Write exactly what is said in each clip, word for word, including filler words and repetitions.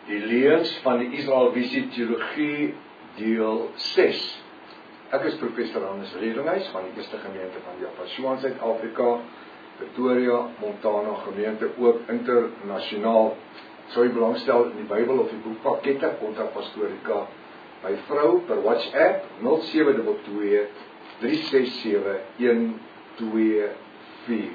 Die leuns van die Israel Visie Teologie deel ses. Ek is professor Hannes Redinghuis van die Eerste Gemeente van Japasua in Suid-Afrika, Pretoria, Montana gemeente, ook internasionaal. Sou jy belangstel in die Bybel of die boekpakkette, kontak Pastorika by vrou per WhatsApp nul sewe twee twee drie ses sewe een twee vier.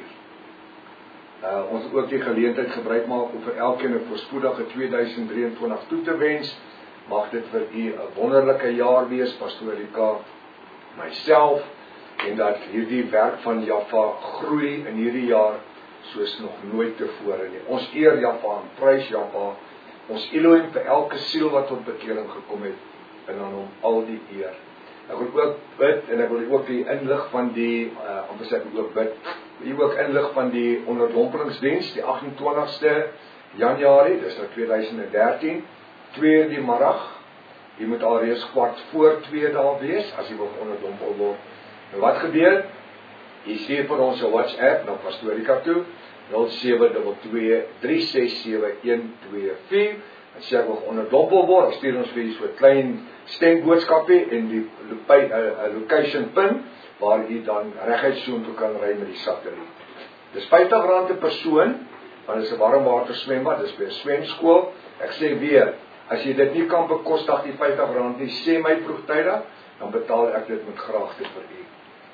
Uh, ons het ook die geleentheid gebruik maak om vir elkeen 'n voorspoedige tweeduisend drieëntwintig toe te wens. Mag dit vir u 'n wonderlike jaar wees, Pastorika, myself, en dat hierdie werk van Jaffa groei in hierdie jaar soos nog nooit tevore nie. Ons eer Jaffa en prys Jaffa, ons Elohim vir elke siel wat tot bekering gekom het, en aan hom al die eer. Ek wil ook bid, en ek wil ook die inlig van die, uh, amper sê ek wil ook bid, hier ook inlig van die onderdompelingsdiens, die agt en twintigste Januarie, dis nou tweeduisend dertien, twee die middag, jy moet alreeds kwart voor twee daar wees, as jy wil onderdompel word. En wat gebeur? Jy stuur vir ons 'n WhatsApp na Pastorika toe, nul sewe twee twee drie ses sewe een twee vier, en sê ek wil onderdompel word, stuur ons vir jy so 'n klein stemboodskapie en die location pin, waar jy dan reguit soontoe kan ry met die satelliet. Dis vyftig rand per persoon, want dit is 'n warmwater swembad, dis by 'n swemskool. Ek sê weer, as jy dit nie kan bekostig die vyftig rand nie, sê my vroegtydig, dan betaal ek dit met graagte vir u.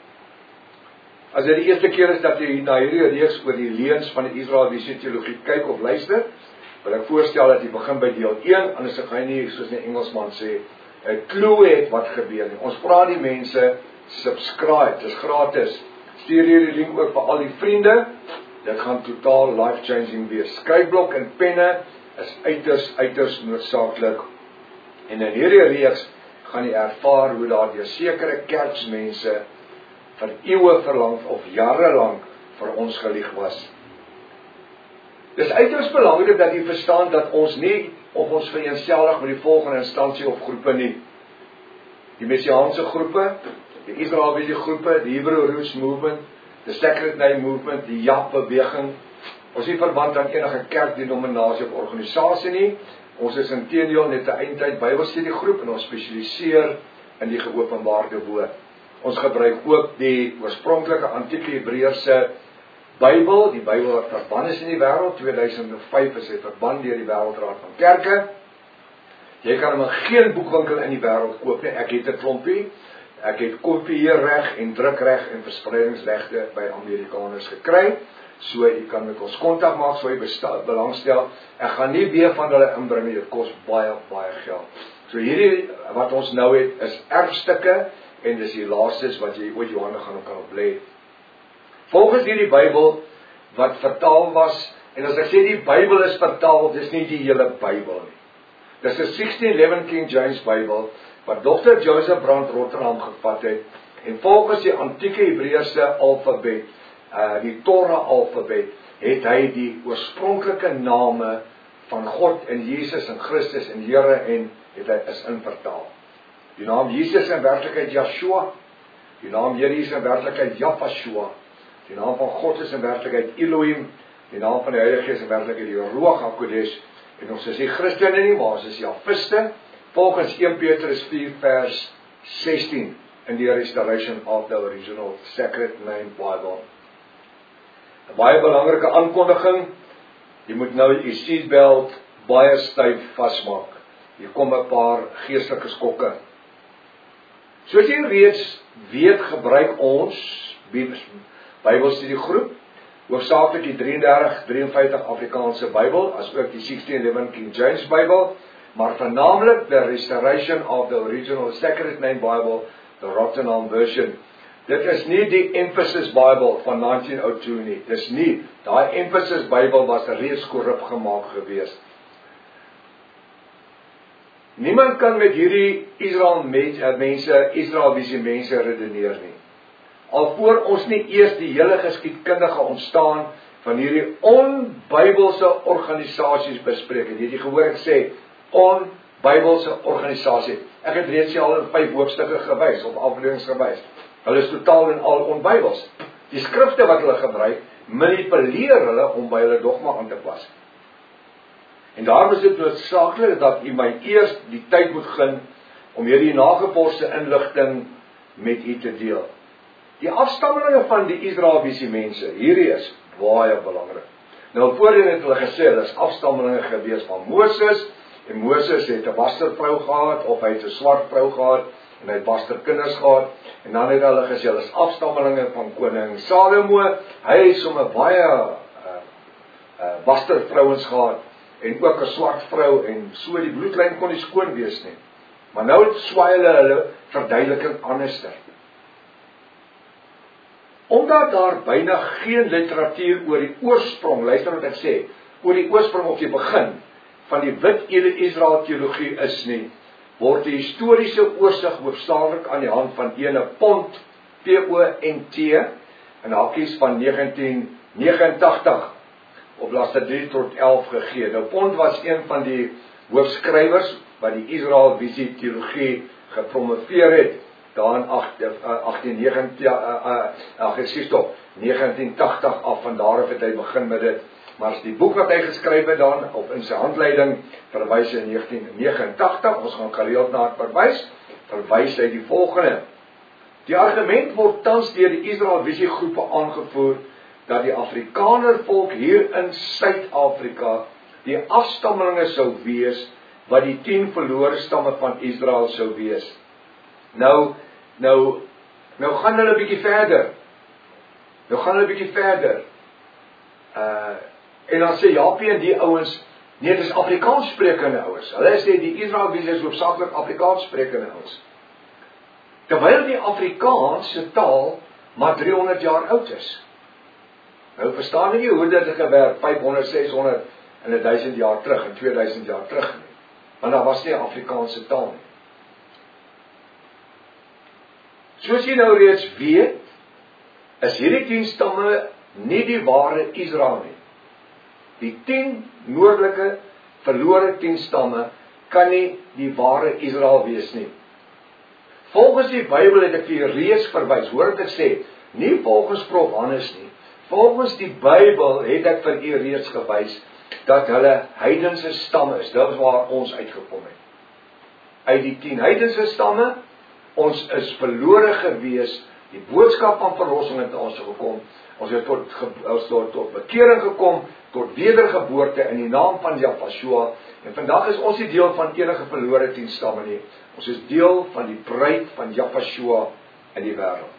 As dit die eerste keer is dat jy na hierdie reeks oor die leuns van die Israel Visie Teologie kyk of luister, wil ek voorstel dat jy begin by deel een, anders gaan jy nie, soos die Engelsman sê, 'n clue het wat gebeur nie. Ons vra die mense, subscribe, dis gratis. Stuur hierdie link ook vir al die vriende, dit gaan totaal life-changing wees. Skryfblok en penne is uiters, uiters noodsaaklik. En in hierdie reeks gaan jy ervaar hoe daar deur sekere kerksmense vir eeue verlang of jare lank vir ons gelieg was. Dis uiters belangrik dat jy verstaan dat ons nie of ons vereenselwig met die volgende instansie of groepe nie. Die Messiaanse groepe, die Israel Visie groepe, die Hebrew Roots Movement, die Sacred Name Movement, die J A P-beweging. Ons nie verband aan enige kerkdenominasie of organisasie nie. Ons is inteendeel net 'n eindtyd Bybelstudiegroep en ons spesialiseer in die geopenbaarde woord. Ons gebruik ook die oorspronklike antieke Hebreëse Bybel, die Bybel wat verban is in die wêreld, tweeduisend vyf is hy verban deur die Wêreldraad van Kerke. Jy kan hom in geen boekwinkel in die wêreld koop nie, ek het 'n klompie, ek het kopieerreg en drukreg en verspreidingsregte by Amerikaners gekry, so jy kan met ons kontak maak, so jy besta- belangstel, ek gaan nie weer van hulle inbring nie, dit kos baie, baie geld. So hierdie, wat ons nou het, is erfstukke, en dis die laastes wat jy ooit jou hande gaan kan oplê. Volgens hierdie Bybel wat vertaal was, en as ek sê die Bybel is vertaal, dis nie die hele Bybel nie. Dis 'n sixteen eleven King James Bybel, wat dokter Joseph Brand Rotterdam gevat het, en volgens die antieke Hebreëse alfabet, uh, die Torah alfabet, het hy die oorspronklike name van God en Jesus en Christus en Here en het hy is invertaal. Die naam Jesus is in werklikheid Yeshua, die naam Here is in werklikheid Japashua, die naam van God is in werklikheid Elohim, die naam van die Heilige Gees is in werklikheid die Ruach HaKodesh, en ons is nie Christene nie, maar ons is Jafiste, volgens een Petrus vier vers sestien, in die Restoration of the Original Sacred Name Bible. 'n Baie belangrike aankondiging, jy moet nou die seatbelt baie styf vasmaak, hier kom 'n paar geestelike skokke. Soos jy reeds weet, gebruik ons Bybelstudiegroep, hoofsaaklik die drieëndertig drieënvyftig Afrikaanse Bybel, as ook die sixteen eleven King James Bybel, maar vernaamlik the Restoration of the Original Sacred Name Bible, the Rotterdam version. Dit is nie die Emphasis Bible van negentien oh two nie, dis nie, daai Emphasis Bybel was reeds korrup gemaak gewees. Niemand kan met hierdie Israel mense, Israel Visie mense redeneer nie. Alvoor ons nie eers die hele geskiedkundige ontstaan van hierdie onbybelse organisasies bespreek het. Jy het jy gehoor ek sê, onbybelse organisasie. Ek het reeds al in vyf hoofstukke gewys, of afdelings gewys. Hulle is totaal en al onbybels. Die skrifte wat hulle gebruik, manipuleer hulle om by hulle dogma aan te pas. En daarom is dit noodsaaklik dat u my eers die tyd moet gun om hierdie nageborste inligting met u te deel. Die afstammelinge van die Israeliese mense, hierdie is baie belangrik. Nou voorheen het hulle gesê, hulle is afstammelinge gewees van Moses, en Moses het 'n bastervrou gehad, of hy het 'n swart vrou gehad, en hy het basterkinders gehad, en dan het hulle gesê, hulle is afstammelinge van koning Salomo, hy het sommer baie uh, uh, bastervrouens gehad, en ook 'n swart vrou, en so die bloedlyn kon nie skoon wees nie. Maar nou het swaai hulle hulle verduideliking anderster. Omdat daar byna geen literatuur oor die oorsprong, luister wat ek sê, oor die oorsprong of die begin van die wit Israel teologie is nie, word die historiese oorsig hoofsaaklik aan die hand van ene Pont, P O N T, en hakies van negentien negenentagtig, op bladsy drie tot elf gegee. Nou Pont was een van die hoofskrywers wat die Israel-visie teologie gepromoveer het, daar in agttien negentien tagtig af, van daar af het hy begin met dit. Maar as die boek wat hy geskryf het dan, of in sy handleiding, verwys in negentien negenentagtig, ons gaan gereeld na het verwys, verwys hy die volgende. Die argument word tans deur die Israel-visie groepe aangevoer, dat die Afrikaner volk hier in Suid-Afrika die afstammelinge sou wees, wat die tien verlore stamme van Israel sou wees. Nou, nou, nou gaan hulle 'n bietjie verder. Nou gaan hulle 'n bietjie verder. Uh, en dan sê Japie en die ouens, nee, dit is Afrikaans sprekende ouens. Hulle sê die Israel-visie is hoofsaaklik Afrikaans sprekende ouens. Terwyl die Afrikaanse taal maar driehonderd jaar oud is. Nou verstaan jy hoe dit gewerk, vyfhonderd, seshonderd en duisend jaar terug, en tweeduisend jaar terug nie. Want daar was nie Afrikaanse taal nie. Soos jy nou reeds weet, is hierdie tien stamme nie die ware Israel nie. Die tien noordelike verlore tien stamme kan nie die ware Israel wees nie. Volgens die Bybel het ek vir reeds verwys, hoor wat ek sê, nie volgens Prof Hannes nie. Volgens die Bybel het ek vir u reeds gewys dat hulle heidense stamme is. Dit is waar ons uitgekom het. Uit die tien heidense stamme, ons is verlore gewees, die boodskap van verlossing het ons gekom, ons het tot, ons tot, tot bekering gekom, tot wedergeboorte in die naam van Yahshua, en vandag is ons nie deel van enige verlore tien stamme nie, ons is deel van die bruid van Yahshua in die wêreld.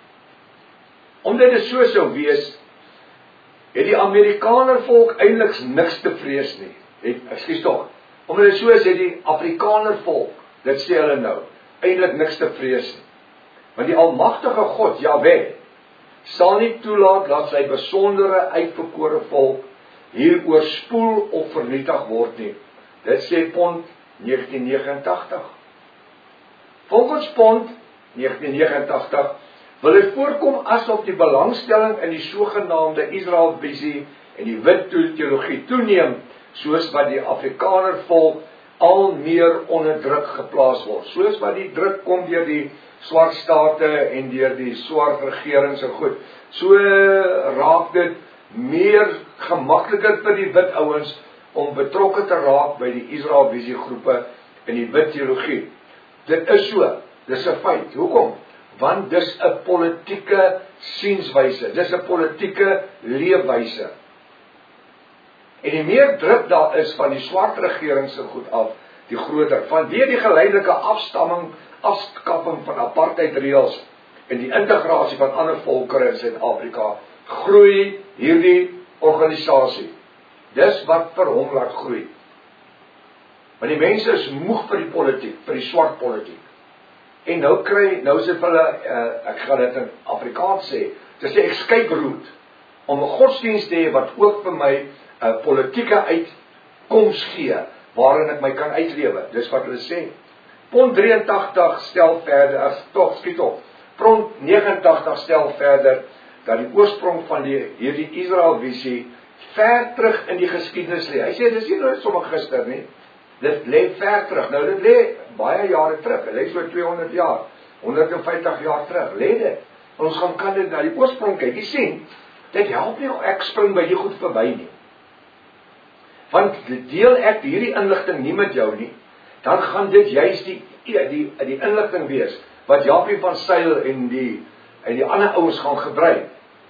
Omdat dit so sou wees, het die Amerikaner volk eintlik niks te vrees nie. Het, ekskuus tog, omdat dit so is, het die Afrikaner volk, dit sê hulle nou, eintlik niks te vrees nie. Want die almagtige God, Jahweh, sal nie toelaat dat sy besondere uitverkore volk hier oorspoel of vernietig word nie. Dit sê Pont negentien negenentagtig. Volgens Pont negentien negenentagtig wil dit voorkom asof die belangstelling in die sogenaamde Israel-visie en die wit teologie toeneem, soos wat die Afrikaner volk al meer onder druk geplaas word. Soos wat die druk kom deur die swart state en deur die swart regerings en goed. So raak dit meer gemakliker vir die wit ouens om betrokke te raak by die Israel-visie groepe en die wit teologie. Dit is so, dis 'n feit. Hoekom? Want dis 'n politieke sienswyse, dis 'n politieke leefwyse. En die meer druk daar is van die swart regering se goed af, die groter. Vanweë die geleidelike afstamming, afskaffing van apartheidreëls en die integrasie van ander volkere in Suid-Afrika, groei hierdie organisasie. Dis wat vir hom laat groei. Want die mense is moeg vir die politiek, vir die swart politiek. En nou kry, nou is dit vir hulle, uh, ek gaan dit in Afrikaans sê, dit sê ek skyproet, om 'n godsdienst te hê wat ook vir my 'n uh, politieke uitkoms gee, waarin ek my kan uitlewe. Dis wat hulle sê. Pont drieëntagtig stel verder, as toch, skiet op, Pont negenentagtig stel verder, dat die oorsprong van die, hierdie Israel-visie, ver terug in die geskiedenis lê. Hy sê, dis nie nou sommer gister nie, dit lê ver terug. Nou, dit lê baie jare terug, dit lê so tweehonderd jaar, honderdvyftig jaar terug, lê dit. Ons gaan kan dit na die oorsprong kyk, jy sien, dit help nie, ek spring by die goed verby nie. Want deel ek hierdie inligting nie met jou nie, dan gaan dit juist die, die, die, die inligting wees, wat Japie van Zyl en die, en die ander ouens gaan gebruik.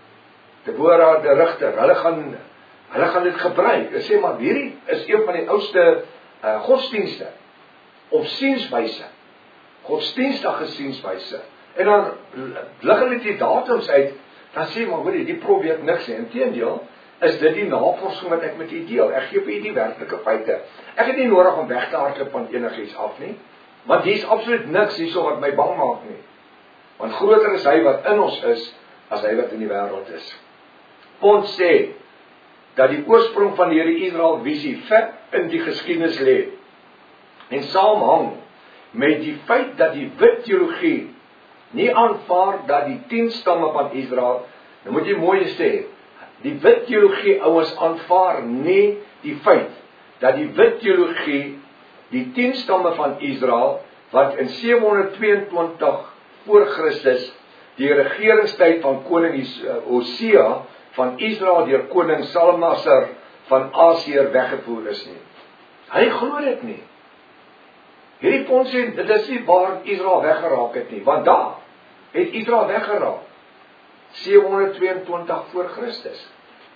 Deborah de Rigter, hulle gaan, hulle gaan dit gebruik. Hulle sê, maar hierdie is een van die oudste uh, godsdienste, of sienswyse, godsdienstige sienswyse. En dan lig hulle die datums uit, dan sê maar, hoor jy, die probeer niks nie. Inteendeel, is dit die navorsing wat ek met u deel. Ek gee vir u die werklike feite. Ek het nie nodig om weg te hardloop van enigiets af nie, want hier is absoluut niks hierso wat my bang maak nie. Want groter is hy wat in ons is, as hy wat in die wêreld is. Ons sê, dat die oorsprong van die Here Israel visie ver in die geskiedenis lê, en saamhang met die feit dat die wit teologie nie aanvaar dat die tien stamme van Israel, nou moet jy mooi sê, die wit teologie ouens aanvaar nie die feit dat die wit teologie die tien stamme van Israel wat in sewe honderd twee en twintig voor Christus die regeringstyd van koning Hosea van Israel deur koning Salmaneser van Asiër weggevoer is nie. Hy glo dit nie. Hierdie pond sê, dit is nie waar Israel weggeraak het nie, want daar het Israel weggeraak. sewe honderd twee en twintig voor Christus.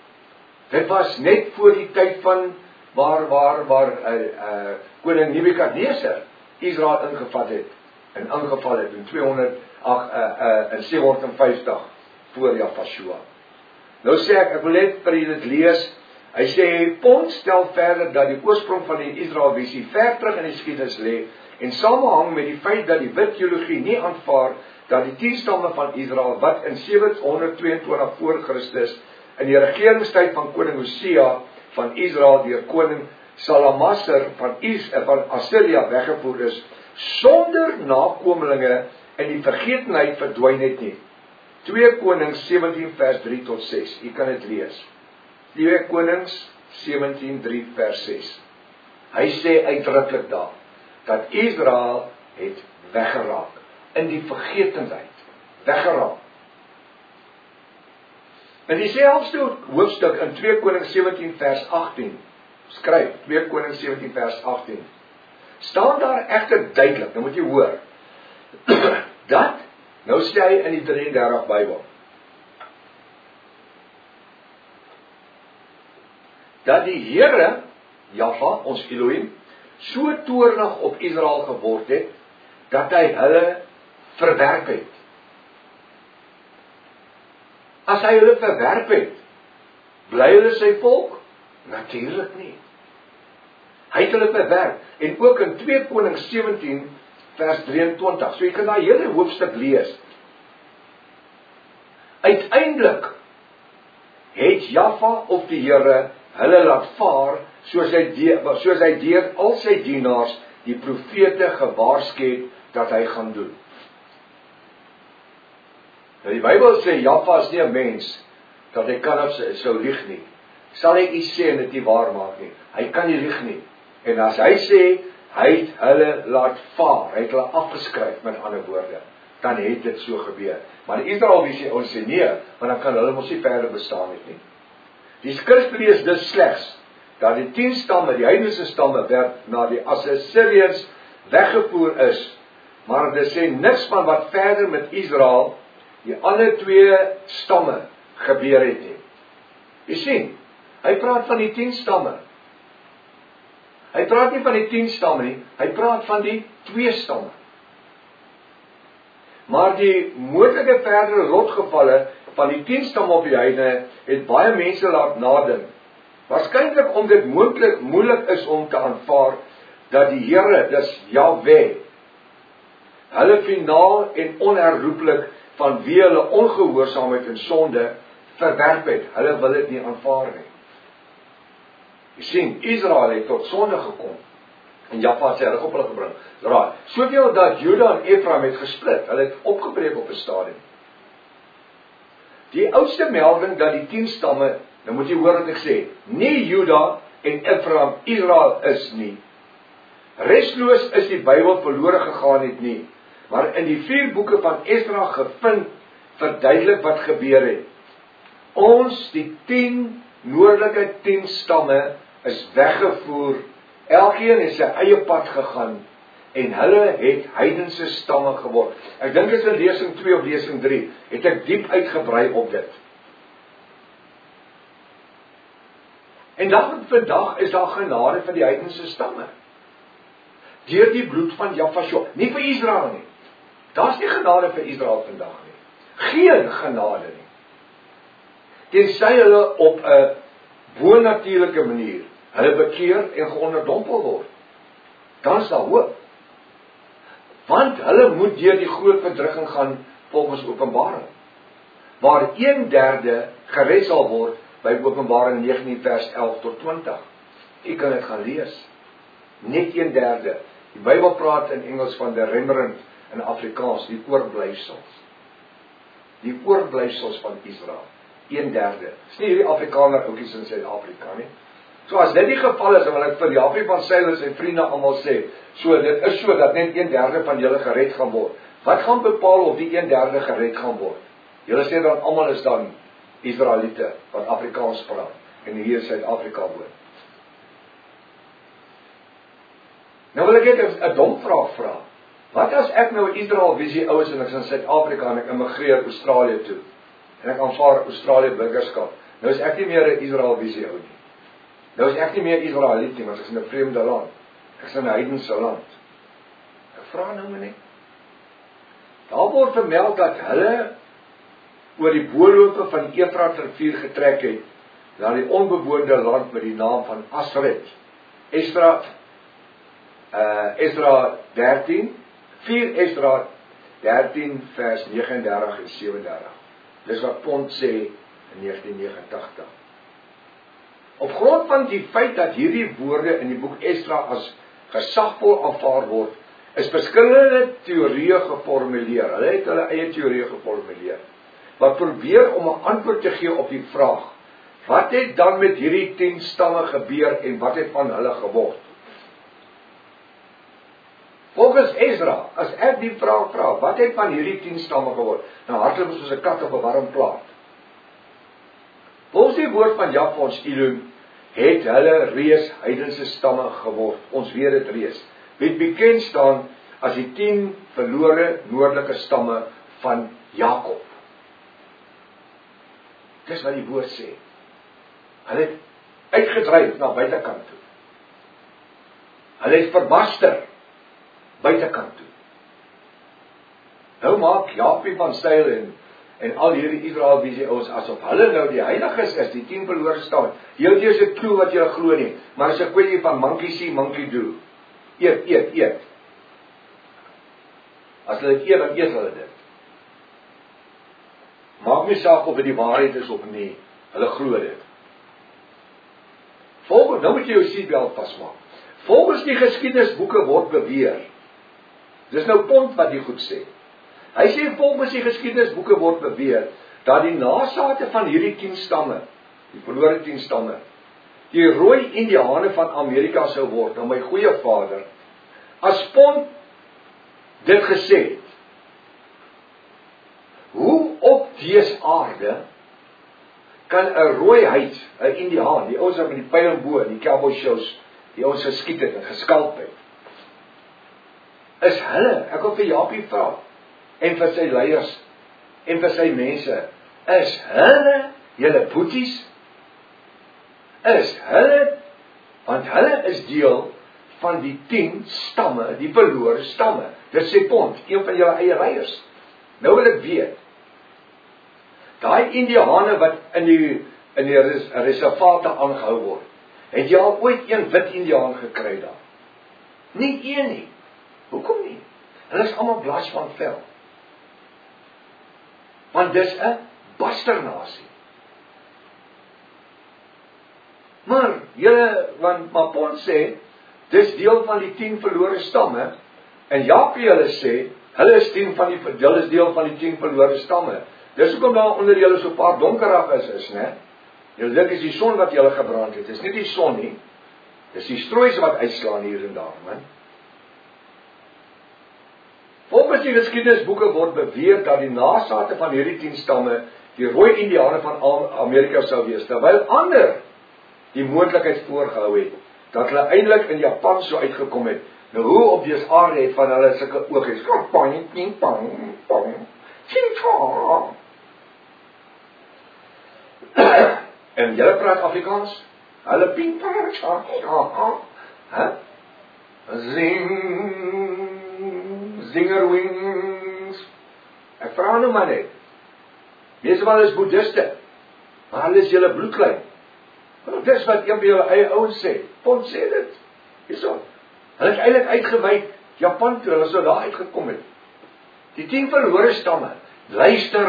Dit was net voor die tyd van waar waar waar uh, uh, koning Nebukadneser Israel ingevat het en ingeval het in tweehonderd ag uh, uh, in sewe honderd vyftig voor Jahashua. Nou sê ek, ek wil net vir julle dit lees. Hy sê, Pond stel verder dat die oorsprong van die Israel visie ver terug in die geskiedenis lê en samehang met die feit dat die wit teologie nie aanvaar dat die tien stamme van Israel wat in sewe honderd twee en twintig voor Christus in die regeringstyd van koning Hosea van Israel deur koning Salmaneser van Is van Asiria weggevoer is sonder nakomelinge in die vergetenheid verdwyn het nie. twee Konings sewentien vers drie tot ses. U kan dit lees. twee Konings sewentien drie vers ses. Hy sê uitdruklik daar dat Israel het weggeraak in die vergetenheid, weggeraak. In dieselfde hoofstuk in twee Konings sewentien vers agttien, skryf twee Konings sewentien vers agttien, staan daar egter duidelik, nou moet jy hoor, dat, nou sê hy in die drie en dertig Bybel, dat die Here, Jahwe, ons Elohim, so toornig op Israel geword het, dat hy hulle verwerp het. As hy hulle verwerp het, bly hulle sy volk? Natuurlik nie. Hy het hulle verwerp, en ook in twee Konings sewentien vers drieëntwintig, so jy kan daai hele hoofstuk lees. Uiteindelik het Jahwe of die Here hulle laat vaar, soos hy, deur, soos hy deur al sy dienaars, die profete gewaarsku het, dat hy gaan doen. Nou die Bybel sê, Jahwe is nie 'n mens, dat hy kan of sou lieg nie. Sal hy iets sê en dit nie waar maak nie. Hy kan nie lieg nie. En as hy sê, hy het hulle laat vaar, hy het hulle afgeskryf met ander woorde, dan het dit so gebeur. Maar die Israel sê, ons sê nee, want dan kan hulle mos nie verder bestaan het nie. Die skrif lees dus slegs, dat die tien stamme, die heidense stamme, werd na die Assiriërs weggevoer is, maar dit sê niks van wat verder met Israel, die ander twee stamme, gebeur het nie. Jy sien, hy praat van die tien stamme. Hy praat nie van die tien stamme nie, hy praat van die twee stamme. Maar die moontlike verdere lotgevalle van die tien stamme op die heidene het baie mense laat nadink. Waarskynlik om dit moontlik moeilik is om te aanvaar dat die Here, dis Jahwe, hulle finaal en onherroepelik vanweë hulle ongehoorsaamheid en sonde verwerp het. Hulle wil dit nie aanvaar nie. Jy sien, Israel het tot sonde gekom en Jahwe sê hulle op hulle gebring. Raai, soveel dat Juda en Ephraim het gesplit, hulle het opgebreek op 'n stadium. Die oudste melding dat die tien stamme, nou moet jy hoor wat ek sê, nie Juda en Ephraim Israel is nie. Resloos is die Bybel verlore gegaan het nie, maar in die vier boeke van Esdra gevind verduidelik wat gebeur het. Ons, die tien noordelike tien stamme is weggevoer, elkeen het sy eie pad gegaan, en hulle het heidense stamme geword. Ek dink dit is in lesing twee of lesing drie, het ek diep uitgebrei op dit. En dan vandag is daar genade vir die heidense stamme. Deur die bloed van Jafashua, nie vir Israel nie. Daar's nie genade vir Israel vandag nie. Geen genade nie. Tensy hulle op 'n bonatuurlike manier hulle bekeer en geonderdompel word. Dan is daar hoop. Want hulle moet deur die groot verdrukking gaan volgens Openbaring. Waar een derde gered sal word by Openbaring negentien vers elf tot twintig. U kan dit gaan lees. Net een derde. Die Bybel praat in Engels van die remnant, in Afrikaans, die oorblyfsels. Die oorblyfsels van Israel. Een derde. Dis nie hierdie Afrikaner oukies in Suid-Afrika nie. So as dit die geval is, dan wil ek vir Japie van Sail en sy vriende almal sê, so dit is so dat net een derde van julle gered gaan word. Wat gaan bepaal of die een derde gered gaan word? Julle sê dan almal is dan Israeliete wat Afrikaans praat en hier in Suid-Afrika woon. Nou wil ek net 'n dom vraag vra. Wat as ek nou 'n Israel visie ou is en ek is in Suid-Afrika en ek immigreer Australië toe en ek aanvaar Australië burgerskap? Nou is ek nie meer 'n Israel visie ou nie. Nou is ek nie meer Israeliet nie, want ek is in 'n vreemde land. Ek is in 'n heidense land. Ek vra nou maar net. Daar word vermeld dat hulle oor die boorlope van die Efrat rivier getrek het na die onbewoonde land met die naam van Asret. Esdra uh, Esdra dertien, vier Esdra dertien vers negenendertig en sewendertig. Dis wat Pont sê in negentien negentig. Op grond van die feit dat hierdie woorde in die boek Esdra as gesagvol aanvaar word, is verskillende teorieë geformuleer. Hulle het hulle eie teorieë geformuleer, wat probeer om 'n antwoord te gee op die vraag, wat het dan met hierdie tien stamme gebeur en wat het van hulle geword? Volgens Esdra, as ek die vraag vra, wat het van hierdie tien stamme geword? Nou hardloop soos 'n kat op 'n warm plaat. Volgens die woord van Jahwe ons Elohim, het hulle reeds heidense stamme geword. Ons weet dit reeds. Wie bekend staan as die tien verlore noordelike stamme van Jakob. Dis wat die woord sê. Hulle het uitgedryf na buitekant toe. Hulle het verbaster buitekant toe. Nou maak Japie van Sail en En al hierdie Israel visie ouens, asof hulle nou die heiliges is, die tien verlore staan. Jy het eers 'n klou wat jy glo nie, maar as 'n kwessie van monkey see, monkey do. Eet, eet, eet. As hulle dit eet, dan eet hulle dit. Maak nie saak of dit die waarheid is of nie, hulle glo dit. Volgens, nou moet jy jou seatbelt vasmaak. Volgens die geskiedenisboeke word beweer. Dis nou Pont wat die goed sê. Hy sê volgens die geskiedenisboeke word beweer dat die nasate van hierdie tien stamme, die verlore tien stamme, die rooi Indiane van Amerika sou word, nou my goeie vader, as Pont dit gesê het, hoe op dese aarde kan 'n rooi huid, 'n Indiaan, die ouens wat met die pyl en bo, die cowboy shows, die ouens geskiet het en geskalp het, is hulle, ek wil vir Japie vra, en vir sy leiers, en vir sy mense, is hulle, julle boeties, is hulle, want hulle is deel van die tien stamme, die verlore stamme, dit sê Pont, een van julle eie leiers. Nou wil ek weet, daai Indiane wat in die, in die res, reservate aangehou word, het jy al ooit een wit Indiaan gekry daar? Nie een nie. Hoekom nie? Hulle is almal blas van vel. Want dis 'n basternasie. Maar julle, want Pont sê, dis deel van die tien verlore stamme, en Japie hulle sê, hulle is tien van die, hulle is deel van die tien verlore stamme. Dis hoekom daar onder julle so 'n paar donkerag is, is, né? Julle dink is die son wat julle gebrand het, dis nie die son nie, dis die stroois wat uitslaan hier en daar, man. Volgens die geskiedenisboeke word beweer dat die nasate van hierdie tien stamme die rooi Indiane van Amerika sou wees, terwyl ander die moontlikheid voorgehou het, dat hulle eintlik in Japan so uitgekom het. Nou hoe op dese aarde het van hulle sulke oogies, pang, ping, pang, pang, ching, chong. En julle praat Afrikaans? Hulle ping, pang, chong, chong, hè? Zing, zingerwings. Ek vra nou maar net. Meeste van hulle is boeddhiste, maar hulle is julle bloedlyn. Want dis wat een van julle eie ouens sê. Pont sê dit. Hierso. Hulle het eintlik uitgewyk Japan toe, hulle sou daar uitgekom het. Die tien verlore stamme, luister.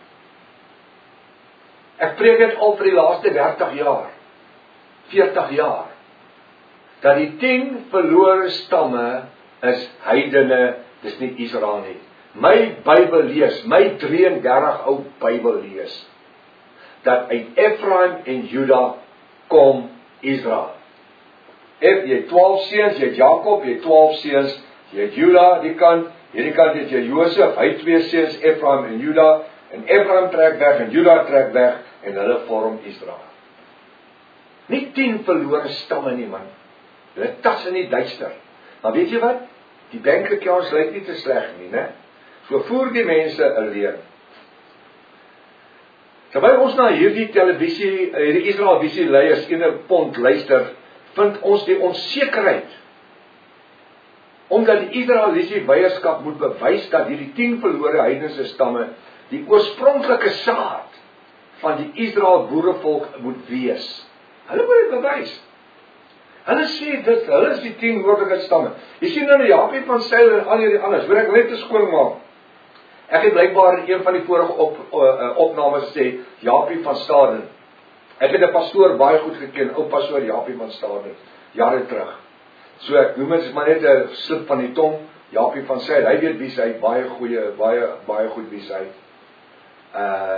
Ek preek dit al vir die laaste dertig jaar, veertig jaar, dat die tien verlore stamme is heidene, dis nie Israel nie. My Bybel lees, my drie en dertig ou Bybel lees, dat uit Ephraim en Juda kom Israel. Ef jy twaalf seuns, jy het Jakob, jy het twaalf seuns, jy het Juda die kant, hierdie kant het jy Josef, hy twee seuns, Ephraim en Juda, en Ephraim trek weg en Juda trek weg en hulle vorm Israel. Nie tien verlore stamme nie man. Hulle tas in die duister. Maar weet jy wat? Die bankaccounts lyk nie te sleg nie, né? So voer die mense 'n leuen. Terwyl ons na hierdie televisie, hierdie Israel visie leiers ene pond luister, vind ons die onsekerheid, omdat die Israeliese leierskap moet bewys dat hierdie tien verlore heidense stamme die oorspronklike saad van die Israel boerevolk moet wees. Hulle moet dit bewys. Hulle sê dit, hulle is die tien woordelike stamme. Jy sien nou die Japie van Sail en al hierdie anders, hoor ek net te skoon maak. Ek het blykbaar in een van die vorige op, uh, opnames gesê, Japie van Staden. Ek het 'n pastoor baie goed geken, ou pastoor Japie van Staden, jare terug. So ek noem dit maar net 'n slip van die tong, Japie van Sail, hy weet wie sy, baie goeie, baie, baie goed wie sy. Uh,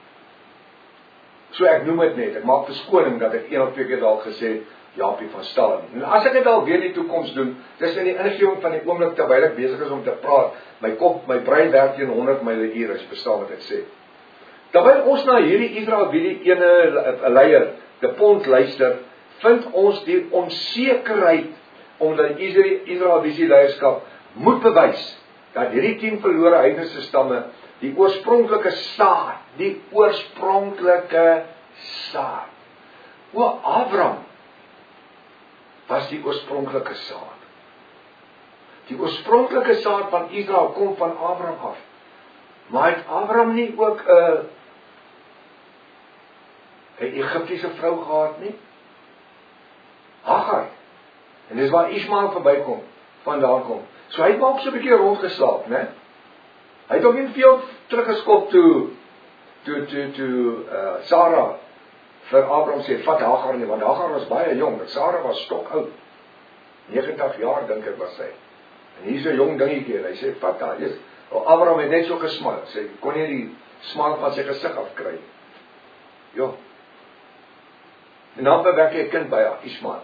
so ek noem dit net, ek maak verskoning dat ek een of twee keer dalk gesê, Japie van Staden. En as ek dit al weer in die toekoms doen, dis in die ingewing van die oomblik terwyl ek besig is om te praat, my kop, my brein werk teen honderd myle per uur, as jy verstaan wat ek sê. Terwyl ons na hierdie Israel wie die ene leier, die pond luister, vind ons die onsekerheid, omdat die Israel visie leierskap moet bewys, dat hierdie tien verlore heidense stamme, die oorspronklike saad, die oorspronklike saad. O Abraham was die oorspronklike saad. Die oorspronklike saad van Israel kom van Abraham af. Maar het Abraham nie ook 'n uh, 'n Egiptiese vrou gehad nie? Hagar. En dis waar Ismael verbykom, vandaan kom. So hy het maar ook so 'n bietjie rondgeslaap, né? Hy het ook nie veel teruggeskop toe toe toe toe uh, Sarah vir Abraham sê, vat Hagar nie, want Hagar was baie jong, en Sarah was stok oud. negentig jaar dink ek was sy. En hier is 'n jong dingetjie, en hy sê, vat haar. Yes. Abraham het net so gesmaak, sê, kon nie die smaak van sy gesig afkry. Jo. En dan bewerk hy 'n kind by haar, Ismael.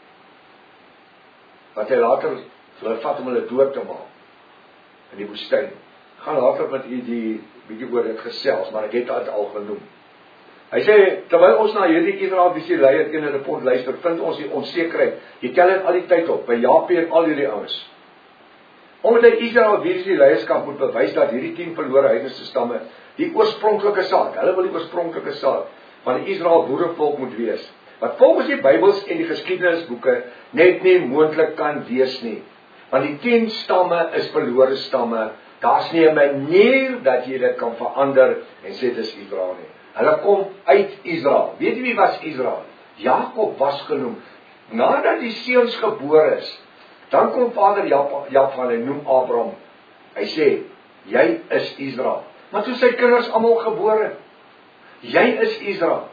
Wat hy later, hulle vat om hulle dood te maak, in die woestyn. Gaan later met u die, bietjie oor dit gesels, maar ek het dit al genoem. Hy sê, terwyl ons na hierdie Israel visie leier teen 'n pond luister, vind ons die onsekerheid. Jy tel dit al die tyd op, by Japie en al hierdie ouens. Omdat die Israel visie leierskap moet bewys dat hierdie tien verlore heidense stamme die oorspronklike saad, hulle wil die oorspronklike saad van die Israel boerevolk moet wees. Wat volgens die Bybels en die geskiedenisboeke net nie moontlik kan wees nie. Want die tien stamme is verlore stamme. Daar's nie 'n manier dat jy dit kan verander en sê dis Israel nie. Hulle kom uit Israel. Weet jy wie was Israel? Jakob was genoem. Nadat die seuns gebore is, dan kom vader Jakob en noem Abraham. Hy sê, jy is Israel. Maar toe sy kinders almal gebore, jy is Israel.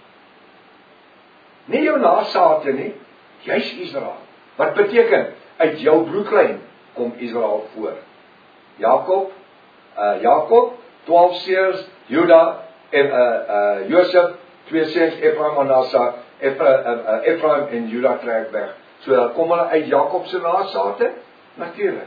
Nie jou nageslagte nie, jy's Israel. Wat beteken, uit jou bloedlyn kom Israel voor. Jakob, uh, Jakob, twaalf seuns, Juda, en uh, uh, Josef, twee seuns, Ephraim, Manasseh, Ephraim, uh, uh, Ephraim en Juda trek weg. So dan kom hulle uit Jakob se nageslagte, natuurlik.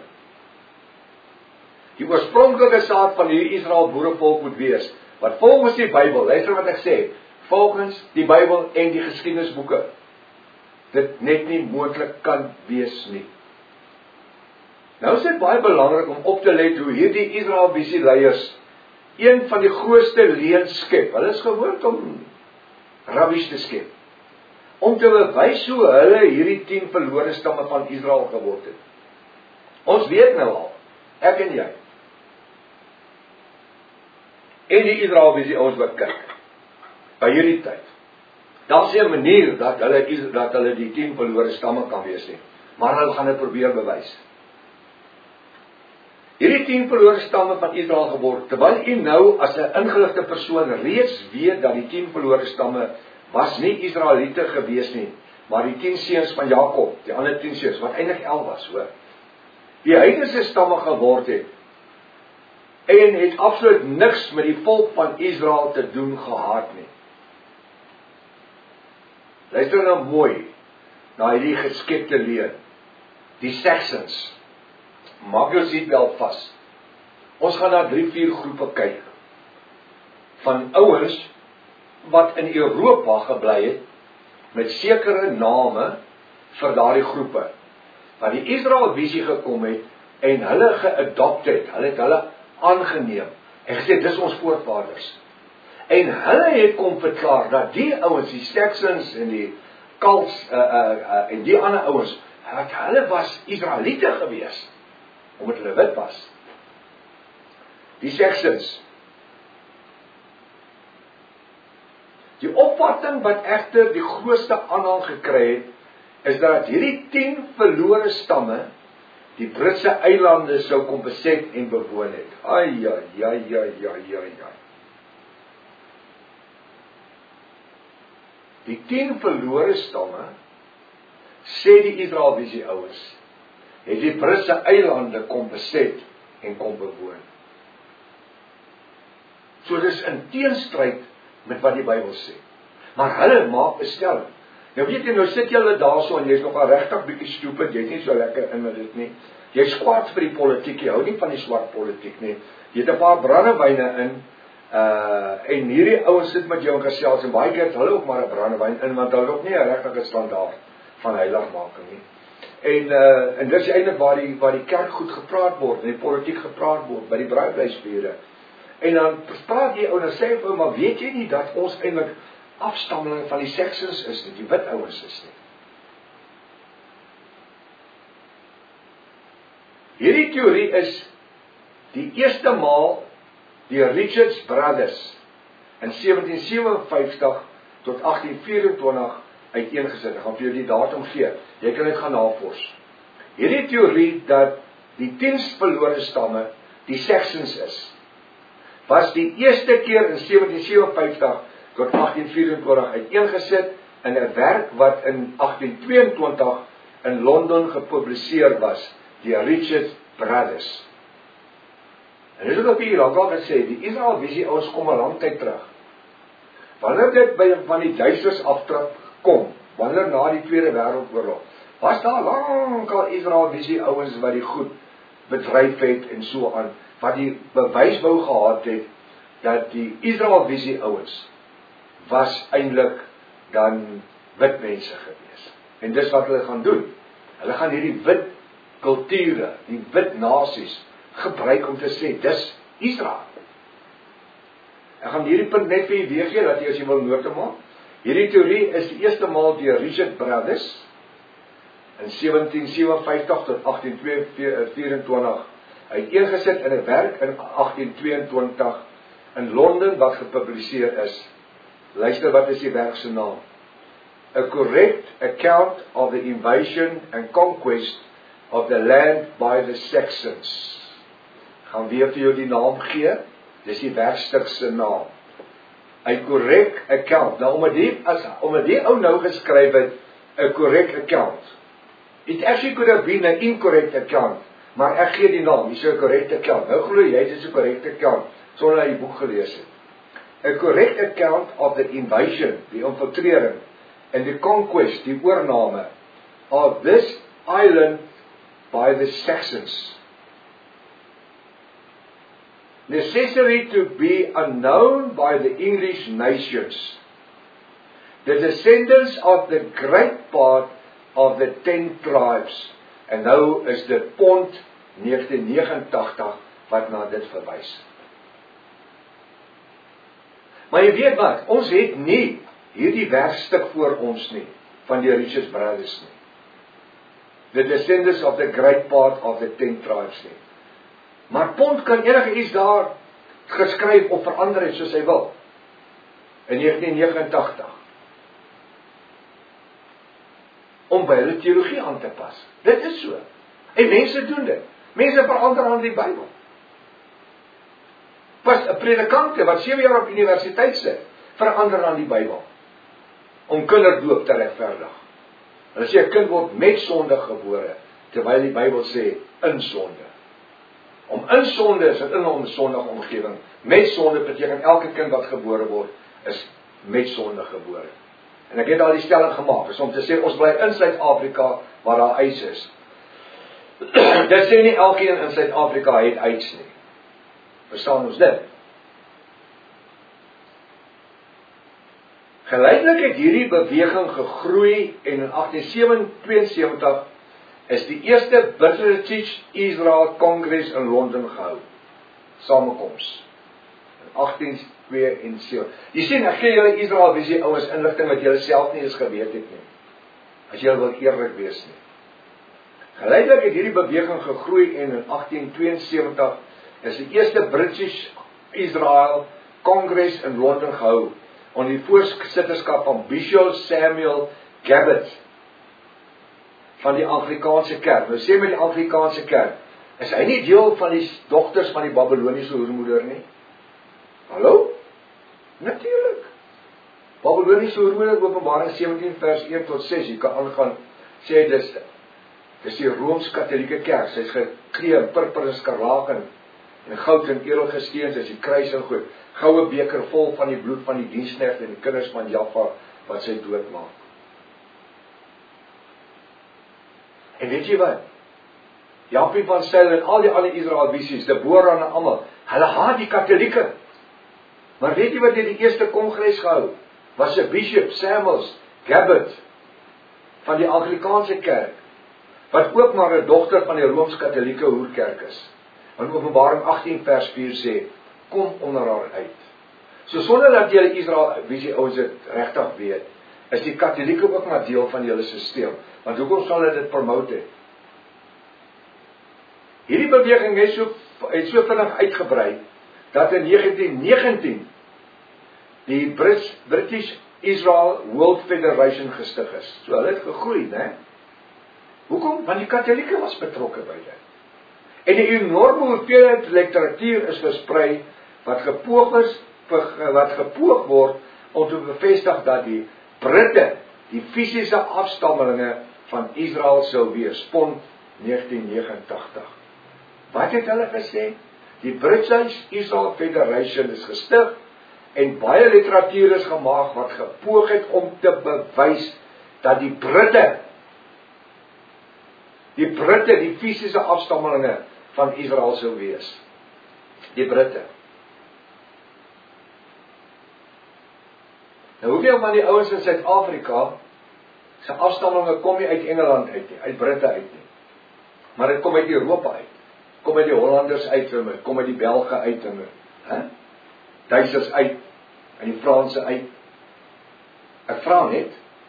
Die oorspronklike saad van hierdie Israel boerevolk moet wees, wat volgens die Bybel, luister wat ek sê, volgens die Bybel en die geskiedenisboeke dit net nie moontlik kan wees nie. Nou is dit baie belangrik om op te let hoe hierdie Israel-visie leiers een van die grootste leuns skep. Hulle is gewoond om rubbish te skep. Om te bewys hoe hulle hierdie tien verlore stamme van Israel geword het. Ons weet nou al, ek en jy. En die Israel-visie ons wat kyk. By hierdie tyd. Daar is 'n manier dat hulle dat hulle die tien verlore stamme kan wees nie. Maar hulle gaan dit probeer bewys. Hierdie tien verlore stamme van Israel geword, terwyl u nou as 'n ingeligte persoon reeds weet dat die tien verlore stamme was nie Israeliete gewees nie, maar die tien seuns van Jakob, die ander tien seuns, wat eintlik elf was, hoor. Die heidense stamme geword het, en het absoluut niks met die volk van Israel te doen gehad nie. Luister nou mooi na hierdie geskepte leuen. Die Saxons. Maak jou seatbelt vas. Ons gaan na drie, vier groepe kyk. Van ouens wat in Europa gebly het, met sekere name vir daardie groepe. Wat die Israel-visie gekom het, en hulle geadopt het, hulle het hulle aangeneem, en gesê, dis ons voorvaders. En hulle het kom verklaar, dat die ouens, die Saxons en die Kals, uh, uh, uh, en die ander ouens, dat hulle was Israeliete gewees, omdat hulle wit was. Die Saxons. Die opvatting wat egter die grootste aanhang gekry het, is dat hierdie tien verlore stamme, die Britse eilande sou kom beset en bewoon het. Ai, ai, ai, ai, ai, ai, ai. Die tien verlore stamme, sê die Israel-visie ouers, het die Britse eilande kom beset en kom bewoon. So dis in teenstryd met wat die Bybel sê. Maar hulle maak 'n stelling. Nou weet jy, nou sit jy hulle daarso en jy's nog 'n regtig bietjie stupid, jy's nie so lekker in met dit nie. Jy's kwaad vir die politiek, jy hou nie van die swart politiek nie. Jy het 'n paar brandewyne in, uh en hierdie ouens sit met jou in gesels en baie keer het hulle ook maar 'n brandewyn in, want hulle het ook nie 'n regtige standaard van heiligmaking nie. En uh en dis eintlik waar die waar die kerk goed gepraat word en die politiek gepraat word by die bruiloftfeeste. En dan praat jy ou en sê vir maar weet jy nie dat ons eintlik afstammeling van die Saxons is nie, die wit ouens is nie. Hierdie teorie is die eerste maal die Richards Brothers in sewentien sewenvyftig tot agtien vyerentwintig uiteengesit. Ek gaan vir jou die datum gee. Jy kan dit gaan navors. Hierdie teorie dat die tien verlore stamme die Saxons is, was die eerste keer in sewentien sewenvyftig tot agtien vyerentwintig uiteengesit in 'n werk wat in agtien tweeëntwintig in Londen gepubliseer was, die Richards Brothers. En dis ook op hier al gesê, die Israel-visie ouens kom 'n lang tyd terug. Wanneer dit by van die Duitsers aftrap kom, wanneer na die Tweede Wêreldoorlog, was daar lank al Israel-visie ouens wat die goed bedryf het en so aan, wat die bewys wou gehad het, dat die Israel-visie ouens was eintlik dan wit mense gewees. En dis wat hulle gaan doen. Hulle gaan hierdie wit kulture, die wit nasies, gebruik om te sê, dis Israel. Ek gaan hierdie punt net vir julle weergee, dat jy as jy wil note maak. Hierdie teorie is die eerste maal deur Richard Brothers in sewentien sewenvyftig tot agtien vyerentwintig uiteengesit in 'n werk in agtien tweeëntwintig in Londen wat gepubliseer is. Luister, wat is die werk se naam? A correct account of the invasion and conquest of the land by the Saxons. Gaan weer vir jou die naam gee. Dis die werkstuk se naam. A correct account. Nou omdat die as omdat die ou nou geskryf het, a correct account. It actually could have been an incorrect account, maar ek gee die naam, dis 'n correct account. Nou glo jy dit is 'n correct account sonder dat jy die boek gelees het. A correct account of the invasion, die infiltrering, and the conquest, die oorname of this island by the Saxons. Necessary to be unknown by the English nations. The descendants of the great part of the ten tribes. En nou is dit Pond negentien negenentagtig wat na dit verwys. Maar jy weet wat, ons het nie hierdie werkstuk voor ons nie, van die Richards Brothers nie. The descendants of the great part of the ten tribes nie. Maar Pond kan enige iets daar geskryf of verander het soos hy wil. In negentien negenentagtig. Om by hulle teologie aan te pas. Dit is so. En mense doen dit. Mense verander aan die Bybel. Pas 'n predikante wat sewe jaar op universiteit sit, verander aan die Bybel. Om kinderdoop te regverdig. Hulle sê 'n kind word met sonde gebore, terwyl die Bybel sê in sonde. Om in sonde is dit in 'n sondige omgewing. Met sonde beteken elke kind wat gebore word is met sonde gebore. En ek het al die stelling gemaak, is om te sê ons bly in Suid-Afrika waar daar ys is. Dit sê nie elkeen in Suid-Afrika het ys nie. Verstaan ons dit? Geleidelik het hierdie beweging gegroei en in agtien tweeënsewentig is die eerste British Israel Congress in Londen gehou. Samekoms. In agtien tweeënsewentig. Jy sien, ek gee julle Israel visie ouens inligting wat julle self nie eens geweet het nie. As julle wil eerlik wees nie. Geleidelik het hierdie beweging gegroei en in agtien tweeënsewentig is die eerste British Israel Congress in Londen gehou onder die voorsitterskap van Bishop Samuel Gabbett van die Anglikaanse kerk. Nou sê met die Anglikaanse kerk, is hy nie deel van die dogters van die Babyloniese hoermoeder nie? Hallo? Natuurlik. Babyloniese hoermoeder, Openbaring sewentien vers een tot ses, jy kan aangaan, sê dis, dis die Rooms-Katholieke kerk, sy is geklee in purper en skarlaken, en goud en edelgesteens, is die kruis en goed, goue beker vol van die bloed van die diensknegte en die kinders van Jaffa, wat sy doodmaak. En weet jy wat? Jaapie van Zyl en al die ander Israel visies, Deborah en almal, hulle haat die Katholieke. Maar weet jy wat dit die eerste kongres gehou? Was 'n Bishop Samuel Gabbett van die Anglikaanse kerk, wat ook maar 'n dogter van die Rooms-Katholieke hoerkerk is. In Openbaring agtien vers vier sê, kom onder haar uit. So sonder dat julle Israel visie ouens dit regtig weet, is die Katholieke ook maar deel van julle stelsel. Want hoekom sal hulle dit promote het? Hierdie beweging het so, het so vinnig uitgebrei, dat in negentien negentien die Brits, British Israel World Federation gestig is. So hulle het gegroei, né? Hoekom? Want die Katholieke was betrokke by dit. En die enorme hoeveelheid literatuur is versprei, wat gepoog is, wat gepoog word, om te bevestig dat die Britte, die fisiese afstammelinge van Israel sou wees, Pond negentien negenentagtig. Wat het hulle gesê? Die British Israel Federation is gestig, en baie literatuur is gemaak, wat gepoog het om te bewys, dat die Britte, die Britte, die fisiese afstammelinge van Israel sou wees. Die Britte. Nou hoeveel van die ouens in Suid-Afrika, sy afstammelinge kom nie uit Engeland uit nie, uit Britte uit nie. Maar dit kom uit Europa uit. Kom uit die Hollanders uit, kom uit die Belge uit, hè? Duitsers uit, en die Franse uit. Ek vra net,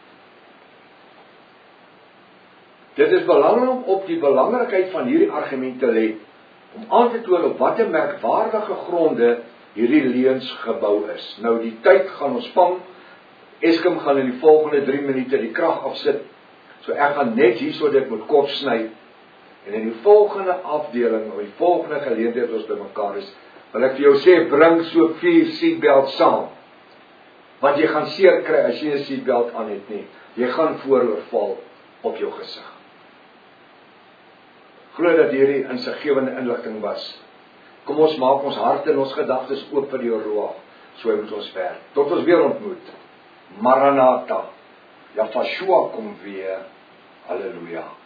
dit is belangrik om op die belangrikheid van hierdie argument te let, om aan te toon op wat 'n merkwaardige gronde hierdie leuns gebou is. Nou die tyd gaan ons vang, Eskom gaan in die volgende drie minute die krag afsit, so ek gaan net hierso dit moet kort sny, en in die volgende afdeling, of die volgende geleentheid ons by mekaar is, wil ek vir jou sê, bring so vier seatbelt saam, want jy gaan seer kry as jy 'n seatbelt aan het nie, jy gaan vooroorval op jou gesig. Glo dat hierdie insiggewende inligting was. Kom ons maak ons harte en ons gedagtes oop vir die Roa, so moet ons werk. Tot ons weer ontmoet. Maranatha. Ja, Yeshua kom weer. Halleluja.